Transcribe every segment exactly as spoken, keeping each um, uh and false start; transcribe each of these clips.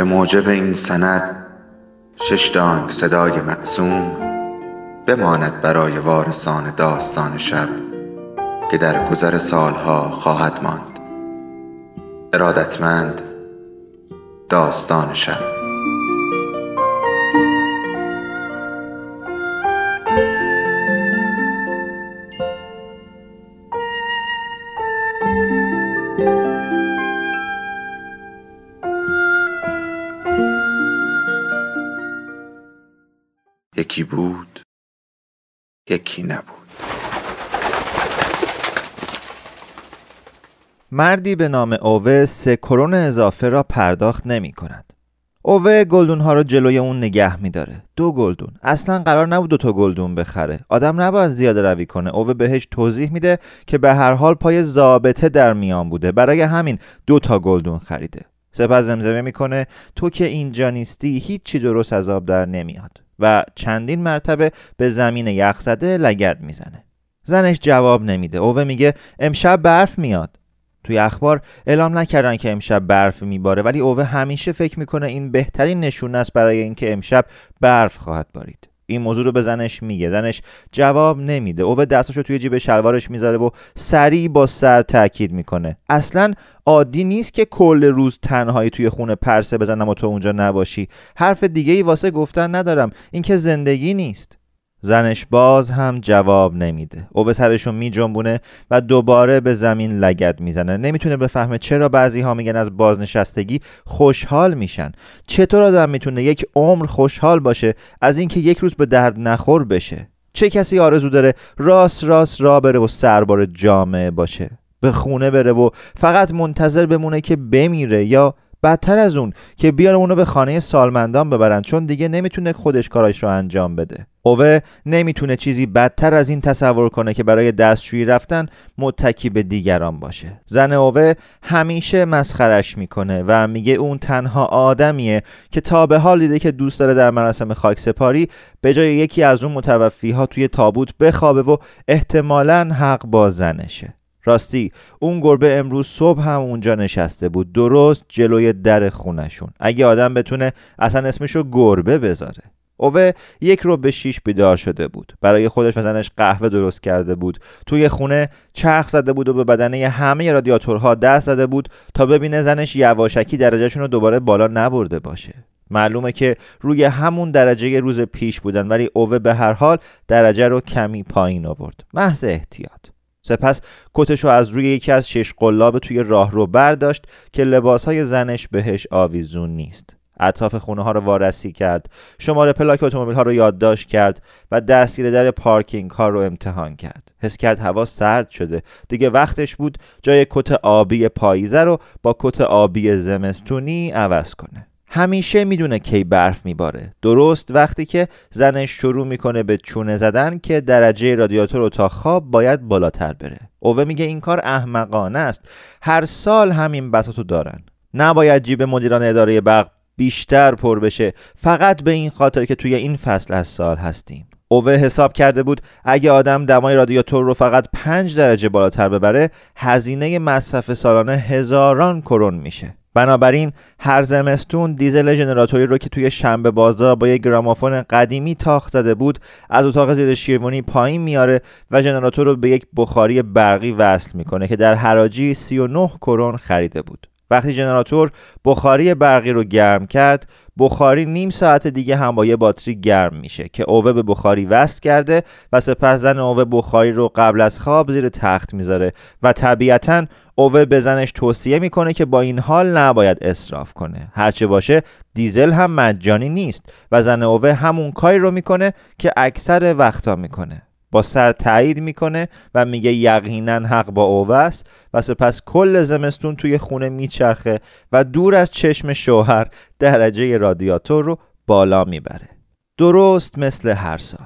به موجب این سند شش دانگ صدای معصوم بماند برای وارثان داستان شب که در گذر سالها خواهد ماند. ارادتمند، داستان شب. یکی بود، یکی نبود. مردی به نام اوه سه کرون اضافه را پرداخت نمی کند. اوه گلدون ها رو جلوی اون نگه می داره. دو گلدون. اصلا قرار نبود دو تا گلدون بخره. آدم نباید زیاده روی کنه. اوه بهش توضیح میده که به هر حال پای ضابطه در میان بوده، برای همین دو تا گلدون خریده. سپس زمزمه میکنه تو که اینجا نیستی هیچی درست از آب در نمیاد و چندین مرتبه به زمین یخ زده لگد میزنه. زنش جواب نمیده. اوه میگه امشب برف میاد. توی اخبار اعلام نکردن که امشب برف میباره، ولی اوه همیشه فکر میکنه این بهترین نشونه است برای اینکه امشب برف خواهد بارید. این موضوع رو به زنش میگه. زنش جواب نمیده. اوه دستاشو توی جیب شلوارش میذاره و سریع با سر تاکید میکنه اصلا عادی نیست که کل روز تنهایی توی خونه پرسه بزنم و تو اونجا نباشی. حرف دیگه ای واسه گفتن ندارم. این که زندگی نیست. زنش باز هم جواب نمیده. اوه سرشو میجنبونه و دوباره به زمین لگد میزنه. نمیتونه بفهمه چرا بعضی ها میگن از بازنشستگی خوشحال میشن. چطور آدم میتونه یک عمر خوشحال باشه از اینکه یک روز به درد نخور بشه؟ چه کسی آرزو داره راست راست راه بره و سربار جامعه باشه، به خونه بره و فقط منتظر بمونه که بمیره، یا بدتر از اون که بیاره اونو به خانه سالمندان ببرن چون دیگه نمیتونه خودش کارش رو انجام بده؟ اوه نمیتونه چیزی بدتر از این تصور کنه که برای دستشویی رفتن متکی به دیگران باشه. زن اوه همیشه مسخرش میکنه و میگه اون تنها آدمیه که تا به حال دیده که دوست داره در مراسم خاکسپاری به جای یکی از اون متوفیها توی تابوت بخوابه و احتمالاً حق با زنشه. راستی اون گربه امروز صبح هم اونجا نشسته بود، درست جلوی در خونشون. اگه آدم بتونه اصلا اسمشو گربه بذاره. اوه یک رو به شیش بیدار شده بود. برای خودش و زنش قهوه درست کرده بود. توی خونه چرخ زده بود و به بدنه همه رادیاتورها دست زده بود تا ببینه زنش یواشکی درجهشون رو دوباره بالا نبرده باشه. معلومه که روی همون درجه روز پیش بودن، ولی اوه به هر حال درجه رو کمی پایین آورد، محض احتیاط. سپس کتشو از روی یکی از شش قلاب توی راهرو برداشت که لباسهای زنش بهش آویزون نیست. اطراف خونه ها رو وارسی کرد، شماره پلاک اتومبیل ها رو یادداشت کرد و دستگیر در پارکینگ ها رو امتحان کرد. حس کرد هوا سرد شده، دیگه وقتش بود جای کت آبی پاییزه رو با کت آبی زمستونی عوض کنه. همیشه میدونه کی برف میباره، درست وقتی که زنش شروع میکنه به چونه زدن که درجه رادیاتور اتاق خواب باید بالاتر بره. اوه میگه این کار احمقانه است. هر سال همین بساطو دارن. نباید جیب مدیران اداره برق بیشتر پر بشه فقط به این خاطر که توی این فصل از سال هستیم. اوه حساب کرده بود اگه آدم دمای رادیاتور رو فقط پنج درجه بالاتر ببره هزینه مصرف سالانه هزاران کرون میشه. بنابراین هر زمستون دیزل ژنراتوری رو که توی شنبه بازار با یک گرامافون قدیمی تاخ زده بود از اتاق زیر شیروانی پایین میاره و ژنراتور رو به یک بخاری برقی وصل میکنه که در حراجی سی و نه کرون خریده بود. وقتی ژنراتور بخاری برقی رو گرم کرد، بخاری نیم ساعت دیگه هم با یه باتری گرم میشه که اوه به بخاری وصل کرده و سپس زن اوه بخاری رو قبل از خواب زیر تخت میذاره و طبیعتاً اوه به زنش توصیه میکنه که با این حال نباید اسراف کنه. هرچه باشه دیزل هم مجانی نیست و زن اوه همون کاری رو میکنه که اکثر وقتا میکنه. با سر تایید میکنه و میگه یقینا حق با اوه است و سپس کل زمستون توی خونه میچرخه و دور از چشم شوهر درجه رادیاتور رو بالا میبره. درست مثل هر سال.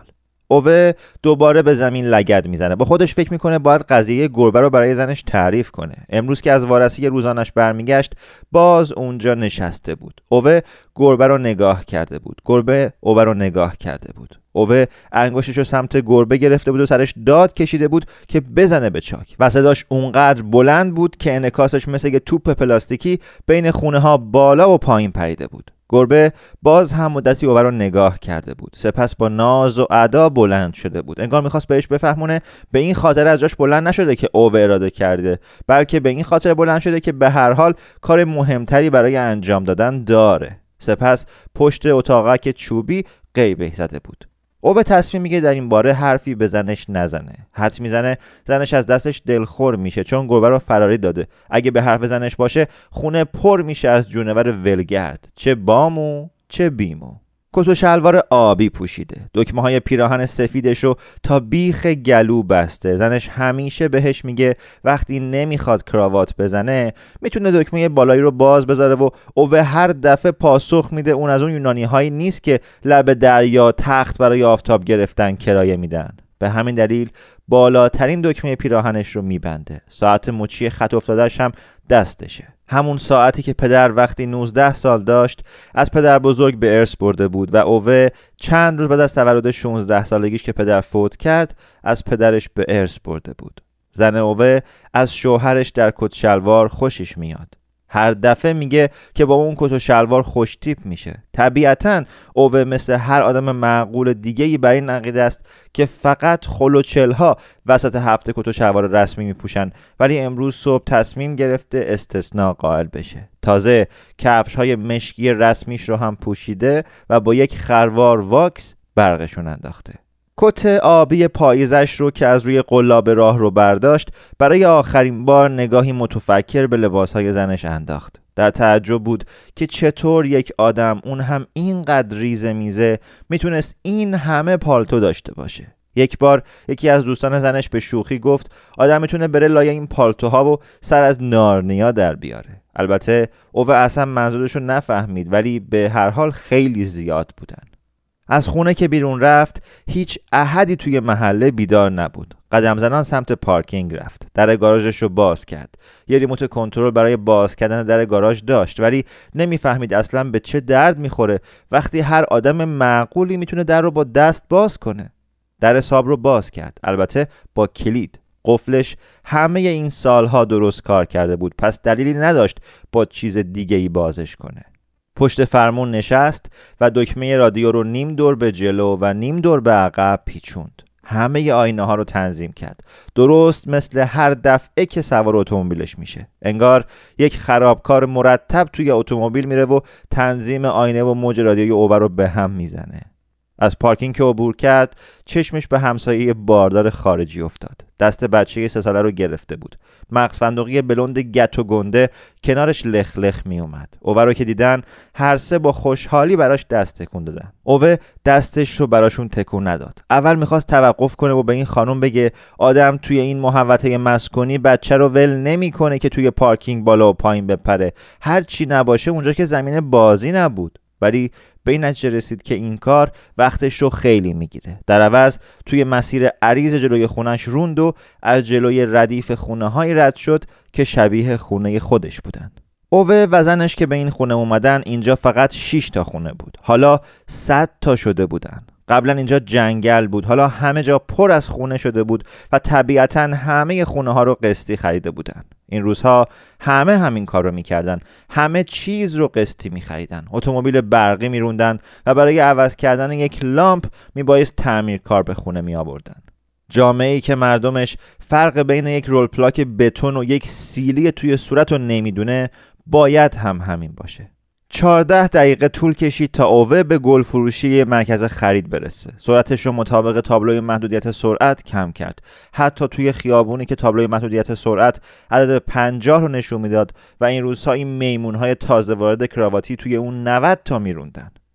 اوه دوباره به زمین لگد میزنه. با خودش فکر میکنه باید قضیه گربه رو برای زنش تعریف کنه. امروز که از وارسی روزانش برمیگشت باز اونجا نشسته بود. اوه گربه رو نگاه کرده بود. گربه اوه رو نگاه کرده بود. اوه انگشتش رو سمت گربه گرفته بود و سرش داد کشیده بود که بزنه به چاک و صداش اونقدر بلند بود که انعکاسش مثل یه توپ پلاستیکی بین خونه ها بالا و پایین پریده بود. گربه باز هم مدتی اوه رو نگاه کرده بود. سپس با ناز و ادا بلند شده بود. انگار میخواست بهش بفهمونه به این خاطر از جاش بلند نشده که اوه اراده کرده، بلکه به این خاطر بلند شده که به هر حال کار مهمتری برای انجام دادن داره. سپس پشت اتاقک چوبی غیبه زده بود. اوه تصمیم میگه در این باره حرفی به زنش نزنه. حدس میزنه زنش از دستش دلخور میشه چون گربه رو فراری داده. اگه به حرف زنش باشه خونه پر میشه از جونور ولگرد، چه بامو چه بیمو. کت و شلوار آبی پوشیده، دکمه های پیراهن سفیدشو تا بیخ گلو بسته. زنش همیشه بهش میگه وقتی نمیخواد کراوات بزنه میتونه دکمه بالایی رو باز بذاره و اوه هر دفعه پاسخ میده اون از اون یونانی هایی نیست که لب دریا تخت برای آفتاب گرفتن کرایه میدن. به همین دلیل بالاترین دکمه پیراهنش رو میبنده. ساعت مچی خط افتادهش هم دستشه، همون ساعتی که پدر وقتی نوزده سال داشت از پدر بزرگ به ارث برده بود و اوه چند روز بعد از تولد شانزده سالگیش که پدر فوت کرد از پدرش به ارث برده بود. زن اوه از شوهرش در کت شلوار خوشش میاد. هر دفعه میگه که با اون کت و شلوار خوش تیپ میشه. طبیعتاً اوه مثل هر آدم معقول دیگه‌ای بر این عقیده است که فقط خلوچل‌ها وسط هفته کت و شلوار رسمی میپوشن، ولی امروز صبح تصمیم گرفته استثناء قائل بشه. تازه کفش‌های مشکی رسمیش رو هم پوشیده و با یک خروار واکس برقشون انداخته. کت آبی پاییزش رو که از روی قلاب راه رو برداشت برای آخرین بار نگاهی متفکر به لباسهای زنش انداخت. در تعجب بود که چطور یک آدم اون هم اینقدر ریزه میزه میتونست این همه پالتو داشته باشه. یک بار یکی از دوستان زنش به شوخی گفت آدم میتونه بره لای این پالتوها و سر از نارنیا در بیاره. البته اوه اصلا منظورشو نفهمید، ولی به هر حال خیلی زیاد بودن. از خونه که بیرون رفت هیچ احدی توی محله بیدار نبود. قدم زنان سمت پارکینگ رفت. در گاراژش رو باز کرد. یه ریموت کنترل برای باز کردن در گاراژ داشت، ولی نمیفهمید اصلا به چه درد میخوره وقتی هر آدم معقولی میتونه در رو با دست باز کنه. در حساب رو باز کرد، البته با کلید. قفلش همه این سالها درست کار کرده بود، پس دلیلی نداشت با چیز دیگه‌ای بازش کنه. پشت فرمون نشست و دکمه رادیو رو نیم دور به جلو و نیم دور به عقب پیچوند. همه آینه ها رو تنظیم کرد، درست مثل هر دفعه که سوار اتومبیلش میشه. انگار یک خرابکار مرتب توی اتومبیل میره و تنظیم آینه و موج رادیوی اوه رو به هم میزنه. از پارکینگ که عبور کرد چشمش به همسایه باردار خارجی افتاد. دست بچه سه ساله رو گرفته بود. مغز فندقی بلوند گت و گنده کنارش لخ لخ می اومد. اوه رو که دیدن هر سه با خوشحالی براش دست تکون دادن. اوه دستش رو براشون تکون نداد. اول میخواست توقف کنه و به این خانم بگه آدم توی این محوطه مسکونی بچه رو ول نمیکنه که توی پارکینگ بالا و پایین بپره. هر چی نباشه اونجا که زمین بازی نبود. ولی به این نتیجه رسید که این کار وقتش رو خیلی میگیره. در عوض توی مسیر عریض جلوی خونش روند و از جلوی ردیف خونه های رد شد که شبیه خونه خودش بودن. اوه و زنش که به این خونه اومدن اینجا فقط شش تا خونه بود، حالا صد تا شده بودن. قبلا اینجا جنگل بود، حالا همه جا پر از خونه شده بود و طبیعتاً همه خونه ها رو قسطی خریده بودن. این روزها همه همین کار رو میکردن، همه چیز رو قسطی میخریدن. اتومبیل برقی میروندن و برای عوض کردن یک لامپ میبایست تعمیرکار به خونه میآوردن. جامعه‌ای که مردمش فرق بین یک رول پلاک بتون و یک سیلی توی صورت رو نمیدونه باید هم همین باشه. چهارده دقیقه طول کشید تا اوه به گل فروشی مرکز خرید برسه. سرعتش رو مطابق تابلوی محدودیت سرعت کم کرد. حتی توی خیابونی که تابلوی محدودیت سرعت عدد پنجاه رو نشون میداد و این روزها این میمونهای تازه وارد کراواتی توی اون نود تا میروندن.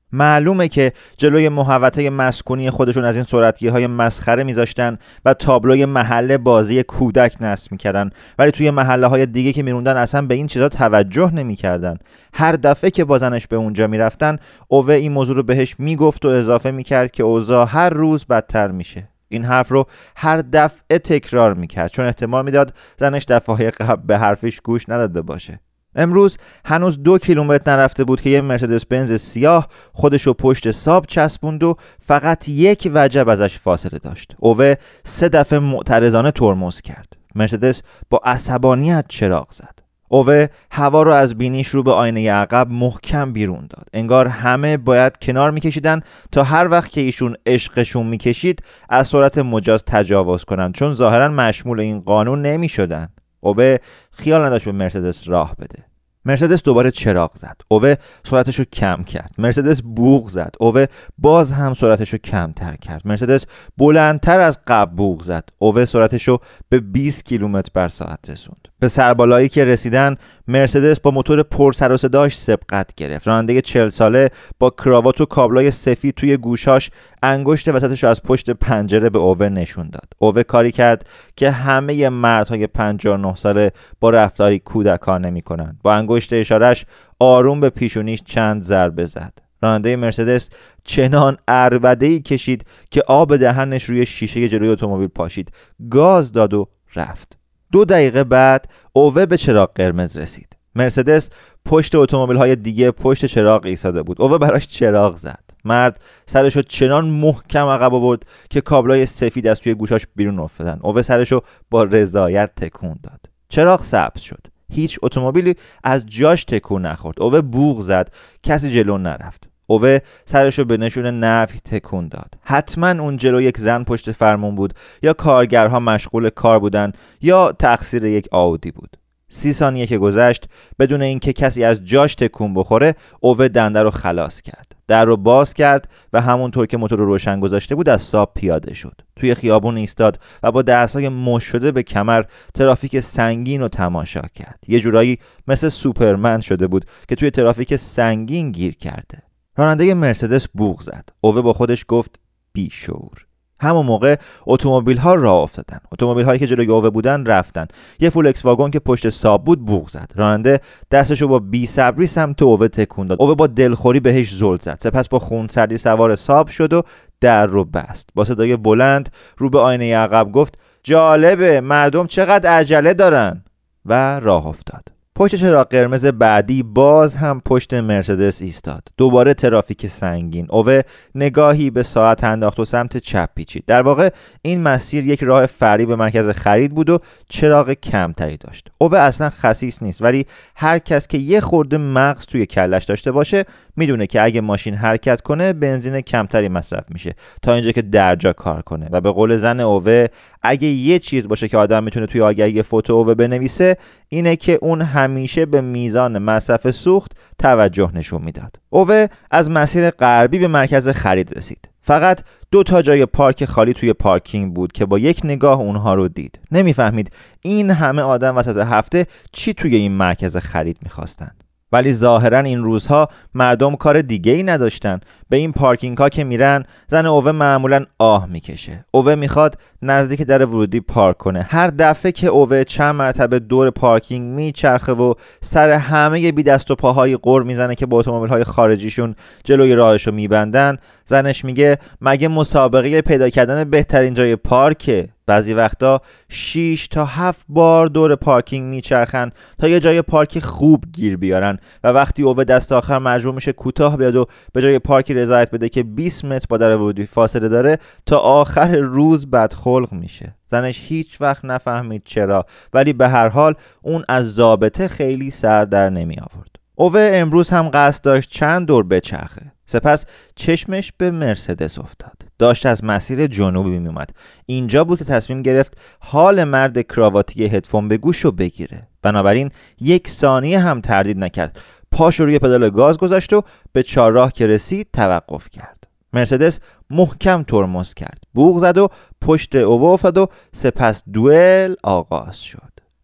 معلومه که جلوی محوطه مسکونی خودشون از این سرعتگیرهای مسخره میذاشتن و تابلوی محله بازی کودک نصب میکردن، ولی توی محله های دیگه که میروندن اصلا به این چیزا توجه نمیکردن. هر دفعه که با زنش به اونجا میرفتن، اوه این موضوع رو بهش میگفت و اضافه میکرد که اوضاع هر روز بدتر میشه. این حرف رو هر دفعه تکرار میکرد چون احتمال میداد زنش دفعه قبل به حرفش گوش نداده باشه. امروز هنوز دو کیلومتر نرفته بود که یه مرسدس بنز سیاه خودشو پشت ساب چسبوند و فقط یک وجب ازش فاصله داشت. اوه سه دفعه معترضانه ترمز کرد. مرسدس با عصبانیت چراغ زد. اوه هوا رو از بینیش رو به آینه عقب محکم بیرون داد. انگار همه باید کنار میکشیدن تا هر وقت که ایشون عشقشون میکشید از سرعت مجاز تجاوز کنن، چون ظاهرا مشمول این قانون نمیشدن. اوه خیال نداشت به مرسدس راه بده. مرسدس دوباره چراغ زد. اوه سرعتشو کم کرد. مرسدس بوق زد. اوه باز هم سرعتشو کمتر کرد. مرسدس بلندتر از قبل بوق زد. اوه سرعتشو به بیست کیلومتر بر ساعت رسوند. به سربالایی که رسیدن، مرسدس با موتور پر سر و صداش سبقت گرفت. راننده چهل ساله با کراوات و کابلای سفید توی گوشاش انگشت وسطش رو از پشت پنجره به اوه نشون داد. اوه کاری کرد که همه مردهای پنجاه و نه ساله با رفتاری کودکانه میکنن. با انگشت اشارش آروم به پیشونیش چند ضربه زد. راننده مرسدس چنان عربده‌ای کشید که آب دهنش روی شیشه جلوی اتومبیل پاشید. گاز داد و رفت. دو دقیقه بعد اوه به چراغ قرمز رسید. مرسدس پشت اتومبیل‌های دیگه پشت چراغ ایستاده بود. اوه براش چراغ زد. مرد سرشو چنان محکم عقب آورد که کابلای سفید از توی گوشاش بیرون افتادن. اوه سرشو با رضایت تکون داد. چراغ سبز شد. هیچ اتومبیلی از جاش تکون نخورد. اوه بوق زد. کسی جلو نرفت. اوه سرشو به نشون نفی تکون داد. حتما اون جلو یک زن پشت فرمون بود، یا کارگرها مشغول کار بودن، یا تقصیر یک آودی بود. سی ثانیه که گذشت بدون اینکه کسی از جاش تکون بخوره، اوه دنده رو خلاص کرد. در رو باز کرد و همونطور که موتور رو روشن گذاشته بود از ساب پیاده شد. توی خیابون ایستاد و با دستای مش شده به کمر ترافیک سنگین رو تماشا کرد. یه جورایی مثل سوپرمن شده بود که توی ترافیک سنگین گیر کرده. راننده مرسدس بوق زد. اوه با خودش گفت بیشعور. همون موقع اتومبیل ها راه افتادن. اتومبیل هایی که جلوی اوه بودن رفتن. یه فولکس واگن که پشت ساب بود بوق زد. راننده دستشو با بی‌صبری سمت اوه تکون داد. اوه با دلخوری بهش زل زد. سپس با خونسردی سوار ساب شد و در رو بست. با صدای بلند رو به آینه عقب گفت جالبه مردم چقدر عجله دارن، و راه افتاد. پشت چراغ قرمز بعدی باز هم پشت مرسدس ایستاد. دوباره ترافیک سنگین. اوه نگاهی به ساعت انداخت و سمت چپ پیچید. در واقع این مسیر یک راه فرعی به مرکز خرید بود و چراغ کمتری داشت. اوه اصلا خسیس نیست، ولی هر کس که یه خورده مغز توی کلش داشته باشه میدونه که اگه ماشین حرکت کنه بنزین کمتری مصرف میشه تا اینجا که درجا کار کنه. و به قول زن اوه اگه یه چیز باشه که آدم میتونه توی آگهی فوتو اوه بنویسه اینه که اون همیشه به میزان مصرف سوخت توجه نشون میداد. اوه از مسیر غربی به مرکز خرید رسید. فقط دو تا جای پارک خالی توی پارکینگ بود که با یک نگاه اونها رو دید. نمیفهمید این همه آدم وسط هفته چی توی این مرکز خرید میخواستن. ولی ظاهرا این روزها مردم کار دیگه ای نداشتن. به این پارکینگ ها که میرن زن اوه معمولا آه میکشه. اوه میخواد نزدیک در ورودی پارک کنه. هر دفعه که اوه چند مرتبه دور پارکینگ میچرخه و سر همه بی دست و پاهای قر میزنه که با اتومبیل های خارجیشون جلوی راهشو میبندن، زنش میگه مگه مسابقه پیدا کردن بهترین جای پارکه؟ بعضی وقتا شش تا هفت بار دور پارکینگ میچرخن تا یه جای پارک خوب گیر بیارن و وقتی اوه دست آخر مجبور میشه کوتاه بیاد و به جای پارکی رضایت بده که بیست متر با در ورودی فاصله داره تا آخر روز بدخلق میشه. زنش هیچ وقت نفهمید چرا، ولی به هر حال اون از ضابطه خیلی سر در نمی آورد. اوه امروز هم قصد داشت چند دور بچرخه. سپس چشمش به مرسدس افتاد. داشت از مسیر جنوبی می اومد. اینجا بود که تصمیم گرفت حال مرد کراواتی هدفون به گوشو بگیره. بنابراین یک ثانیه هم تردید نکرد. پاشو روی پدال گاز گذاشت و به چهارراه که رسید توقف کرد. مرسدس محکم ترمز کرد. بوق زد و پشت اوه افتاد و سپس دوئل آغاز شد.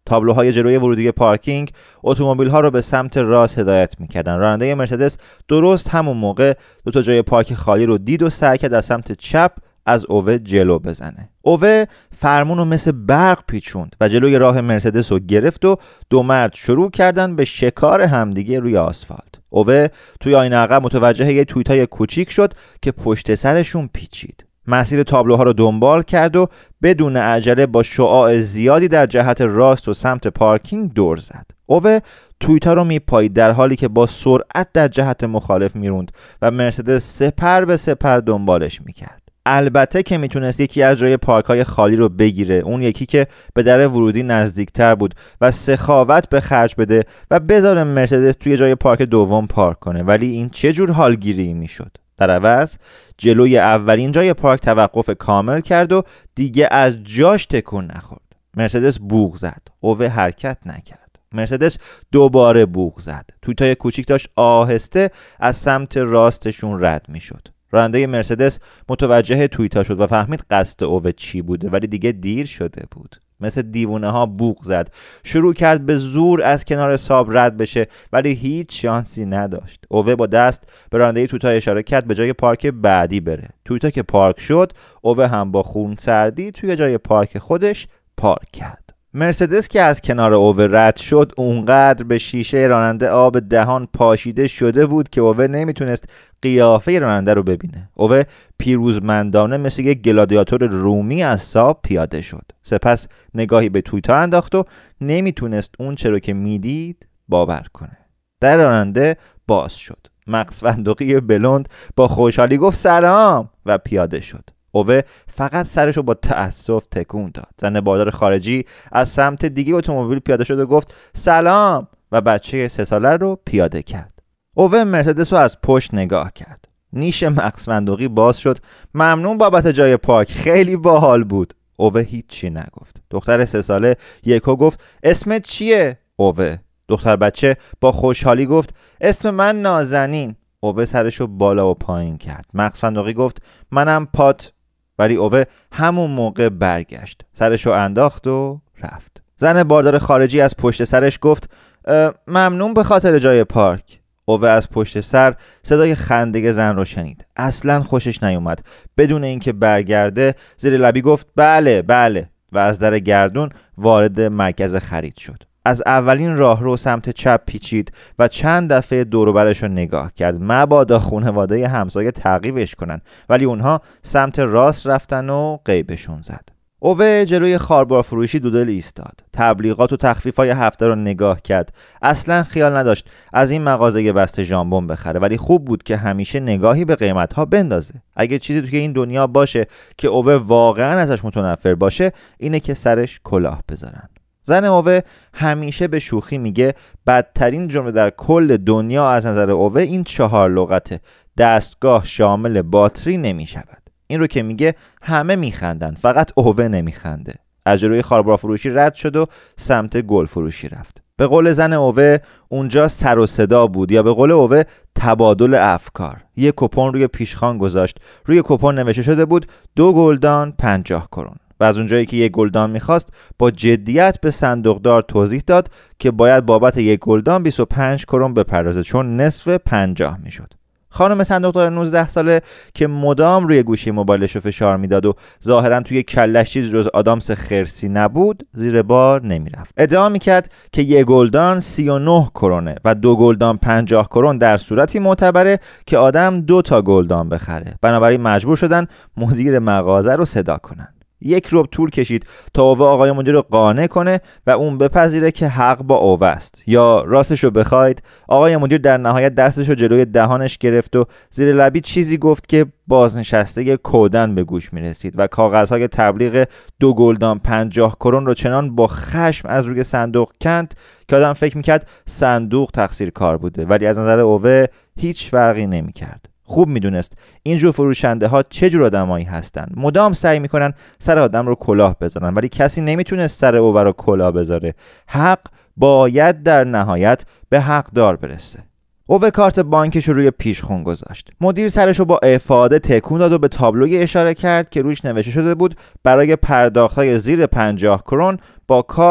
تابلوهای جلوی ورودی پارکینگ اتومبیل‌ها رو به سمت راست هدایت می‌کردن. راننده مرسدس درست همون موقع دو تا جای پارک خالی رو دید و سعی کرد از سمت چپ از اوه جلو بزنه. اوه فرمون رو مثل برق پیچوند و جلوی راه مرسدس رو گرفت و دو مرد شروع کردن به شکار همدیگه روی آسفالت. اوه توی آینه عقب متوجه یه تویتای کوچیک شد که پشت سرشون پیچید. مسیر تابلوها رو دنبال کرد و بدون عجله با شعاع زیادی در جهت راست و سمت پارکینگ دور زد. اوه تویتا رو میپایید در حالی که با سرعت در جهت مخالف میروند و مرسدس سپر به سپر دنبالش میکرد. البته که میتونست یکی از جای پارک‌های خالی رو بگیره، اون یکی که به در ورودی نزدیکتر بود، و سخاوت به خرج بده و بذاره مرسدس توی جای پارک دوم پارک کنه، ولی این چه جور حالگیری میشد؟ در عوض جلوی اولین جای پارک توقف کامل کرد و دیگه از جاش تکون نخورد. مرسدس بوق زد، اوه حرکت نکرد. مرسدس دوباره بوق زد. تویتای کوچیک داشت آهسته از سمت راستشون رد میشد. راننده مرسدس متوجه تویتا شد و فهمید قصد اوه چی بوده، ولی دیگه دیر شده بود. مثل دیوونه ها بوق زد، شروع کرد به زور از کنار ساب رد بشه، ولی هیچ شانسی نداشت. اوه با دست به راننده تویتا اشاره کرد به جای پارک بعدی بره. تویتا که پارک شد، اوه هم با خونسردی توی جای پارک خودش پارک کرد. مرسدس که از کنار اوه رد شد اونقدر به شیشه راننده آب دهان پاشیده شده بود که اوه نمیتونست قیافه راننده رو ببینه. اوه پیروزمندانه مثل یک گلادیاتور رومی از ساب پیاده شد. سپس نگاهی به تویتا انداخت و نمیتونست اون چرا که میدید باور کنه. در راننده باز شد. مغز فندقی بلوند با خوشحالی گفت سلام و پیاده شد. اوه فقط سرشو با تأسف تکون داد. زن باردار خارجی از سمت دیگه اتومبیل پیاده شد و گفت سلام و بچه سه ساله رو پیاده کرد. اوه مرسدس رو از پشت نگاه کرد. نیش مغز فندقی باز شد. ممنون بابت جای پارک، خیلی باحال بود. اوه هیچی نگفت. دختر سه ساله یکو گفت اسمت چیه؟ اوه. دختر بچه با خوشحالی گفت اسم من نازنین. اوه سرشو بالا و پایین کرد. مغز فندقی گفت منم پات. ولی اوه همون موقع برگشت، سرشو انداخت و رفت. زن باردار خارجی از پشت سرش گفت ممنون به خاطر جای پارک. اوه از پشت سر صدای خنده زن رو شنید. اصلا خوشش نیومد. بدون اینکه برگرده زیر لبی گفت بله بله و از در گردون وارد مرکز خرید شد. از اولین راهرو سمت چپ پیچید و چند دفعه دور و برش رو نگاه کرد، مبادا خانواده همسایه تعقیبش کنن، ولی اونها سمت راست رفتن و غیبشون زد. اوه جلوی خاربار فروشی دودل ایستاد. تبلیغات و تخفیف‌های هفته رو نگاه کرد. اصلا خیال نداشت از این مغازه بسته ژامبون بخره، ولی خوب بود که همیشه نگاهی به قیمت‌ها بندازه. اگه چیزی توی این دنیا باشه که اوه واقعا ازش متنفر باشه، اینه که سرش کلاه بذارن. زن اوه همیشه به شوخی میگه بدترین جمله در کل دنیا از نظر اوه این چهار لغته: دستگاه شامل باتری نمیشود. این رو که میگه همه میخندن، فقط اوه نمیخنده. از جلوی خاربار فروشی رد شد و سمت گل فروشی رفت. به قول زن اوه اونجا سر و صدا بود، یا به قول اوه تبادل افکار. یه کوپن روی پیشخوان گذاشت. روی کوپن نوشته شده بود دو گلدان پنجاه کرون. و از اونجایی که یک گلدان میخواست با جدیت به صندوقدار توضیح داد که باید بابت یک گلدان بیست و پنج کرون بپردازه، چون نصف پنجاه میشد. خانم صندوقدار نوزده ساله که مدام روی گوشی موبایلش رو فشار میداد و ظاهرا توی کلش چیز جز آدامس خرسی نبود، زیر بار نمیرفت. ادعا میکرد که یک گلدان سی و نه کرونه و دو گلدان پنجاه کرون در صورتی معتبره که آدم دو تا گلدان بخره. بنابراین مجبور شدن مدیر مغازه رو صدا کنن. یک ربع طول کشید تا اوه آقای مدیر رو قانع کنه و اون بپذیره که حق با اوه است. یا راستش رو بخواید، آقای مدیر در نهایت دستش رو جلوی دهانش گرفت و زیر لبی چیزی گفت که بازنشسته کودن به گوش می رسید و کاغذهای تبلیغ دو گلدان پنجاه کرون رو چنان با خشم از روی صندوق کند که آدم فکر میکرد صندوق تقصیر کار بوده، ولی از نظر اوه هیچ فرقی نمی کرد. خوب میدونست اینجور فروشنده ها چه جور آدمایی هستن. مدام سعی میکنن سر آدم رو کلاه بذارن، ولی کسی نمیتونست سر اوه رو کلاه بذاره. حق باید در نهایت به حقدار برسه. اوه کارت بانکش رو روی پیشخون گذاشت. مدیر سرش رو با افاده تکون داد و به تابلوی اشاره کرد که روش نوشته شده بود برای پرداخت‌های زیر پنجاه کرون با کارت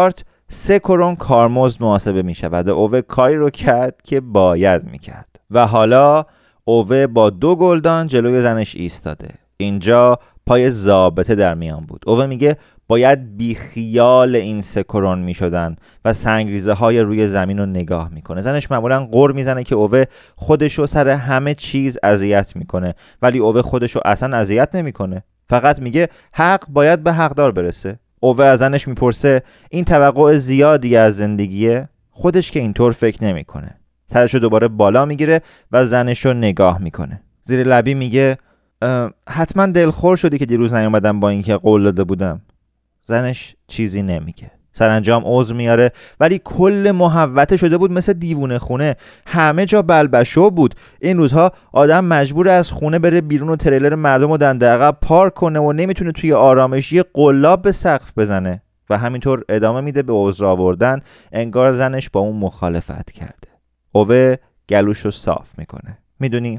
سه کرون کارمزد محاسبه می شود و اوه کاری رو کرد که باید می کرد و حالا اوه با دو گلدان جلوی زنش ایستاده. اینجا پای ضابطه در میان بود. اوه میگه باید بیخیال این سه کرون می شدن و سنگریزه های روی زمین رو نگاه میکنه. زنش معمولا غر میزنه که اوه خودشو سر همه چیز اذیت میکنه، ولی اوه خودشو اصلا اذیت نمیکنه. فقط میگه حق باید به حقدار برسه. اوه از زنش میپرسه این توقع زیادی از زندگیه؟ خودش که اینطور فکر نمیکنه. سرشو دوباره بالا میگیره و زنشو نگاه میکنه. زیر لبی میگه حتما دلخور شدی که دیروز نیومدم با اینکه قول داده بودم. زنش چیزی نمیگه. سرانجام عذر میاره، ولی کل محوطه شده بود مثل دیوونه خونه. همه جا بلبشو بود. این روزها آدم مجبور از خونه بره بیرون و تریلر مردم رو دنده عقب پارک کنه و نمیتونه توی آرامش یه قلاب به سقف بزنه. و همینطور ادامه میده به عذر آوردن، انگار زنش با اون مخالفت کرده. اوه گلوشو صاف میکنه. میدونی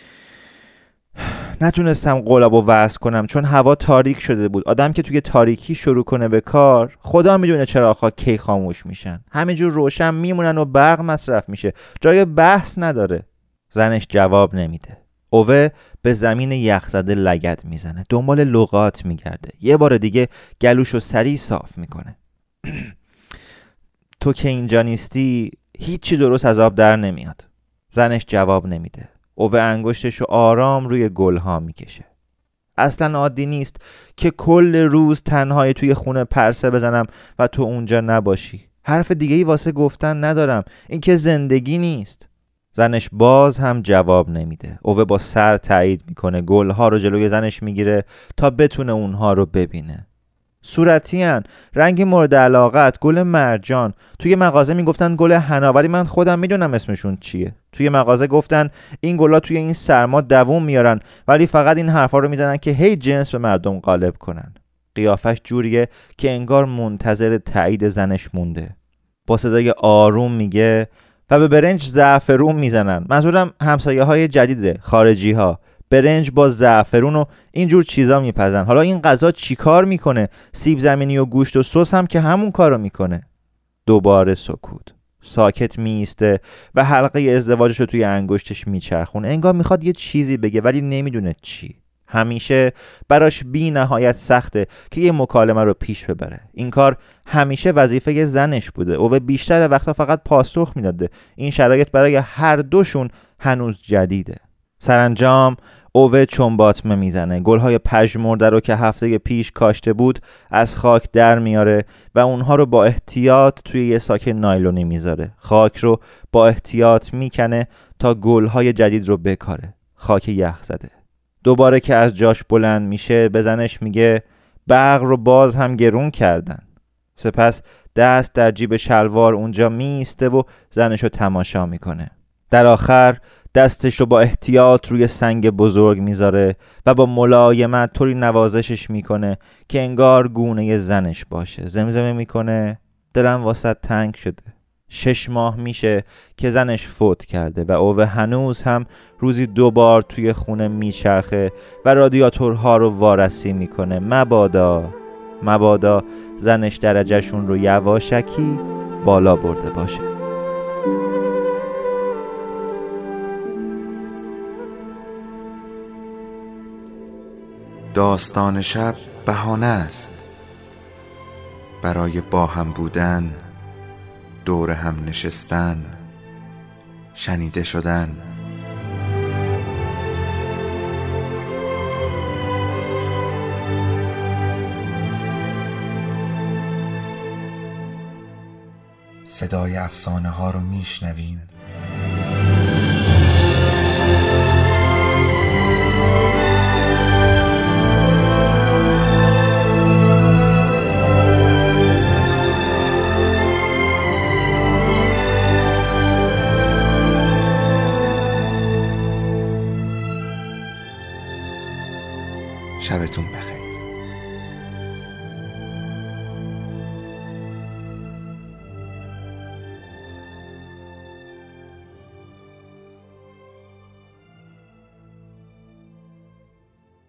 نتونستم قلابو وصل کنم چون هوا تاریک شده بود. آدم که توی تاریکی شروع کنه به کار، خدا میدونه چراغ‌ها کی خاموش میشن. همینجور روشن میمونن و برق مصرف میشه. جای بحث نداره. زنش جواب نمیده. اوه به زمین یخزده لگد میزنه. دنبال لغات میگرده. یه بار دیگه گلوشو سریع صاف میکنه. تو که اینجا نیستی هیچی درست از آب در نمیاد. زنش جواب نمیده. اوه انگشتشو آرام روی گلها میکشه. اصلا عادی نیست که کل روز تنهایی توی خونه پرسه بزنم و تو اونجا نباشی. حرف دیگه ای واسه گفتن ندارم. این که زندگی نیست. زنش باز هم جواب نمیده. اوه با سر تایید میکنه. گلها رو جلوی زنش میگیره تا بتونه اونها رو ببینه. صورتیان، رنگ مورد علاقت، گل مرجان. توی مغازه میگفتن گل حنا، ولی من خودم میدونم اسمشون چیه. توی مغازه گفتن این گلا توی این سرما دووم میارن، ولی فقط این حرفا رو میزنن که هی جنس به مردم غالب کنن. قیافش جوریه که انگار منتظر تایید زنش مونده. با صدای آروم میگه و به برنج زعفرون میزنن. منظورم همسایه های جدیده، خارجی ها. برنج با زعفرون و اینجور چیزا میپزن. حالا این غذا چی کار میکنه؟ سیب زمینی و گوشت و سس هم که همون کارو میکنه. دوباره سکوت. ساکت میسته و حلقه ازدواجش رو توی انگشتش میچرخونه. انگار میخواد یه چیزی بگه ولی نمیدونه چی. همیشه براش بی نهایت سخته که یه مکالمه رو پیش ببره. این کار همیشه وظیفه زنش بوده. اوه بیشتر وقتا فقط پاسخ میداده. این شرایط برای هر دوشون هنوز جدیده. سرانجام اوه چنباتمه میزنه. گلهای پژمرده رو که هفته پیش کاشته بود از خاک در میاره و اونها رو با احتیاط توی یه ساک نایلونی میذاره. خاک رو با احتیاط میکنه تا گلهای جدید رو بکاره. خاک یخ زده. دوباره که از جاش بلند میشه به زنش میگه برق رو باز هم گرون کردن. سپس دست در جیب شلوار اونجا میسته و زنش رو تماشا میکنه. در آخر دستش رو با احتیاط روی سنگ بزرگ میذاره و با ملایمت طوری نوازشش میکنه که انگار گونه زنش باشه. زمزمه میکنه دلم واسه تنگ شده. شش ماه میشه که زنش فوت کرده و اوه هنوز هم روزی دو بار توی خونه میچرخه و رادیاتورها رو وارسی میکنه. مبادا مبادا زنش درجهشون رو یواشکی بالا برده باشه. داستان شب بهانه است برای با هم بودن، دور هم نشستن، شنیده شدن. صدای افسانه ها رو میشنویم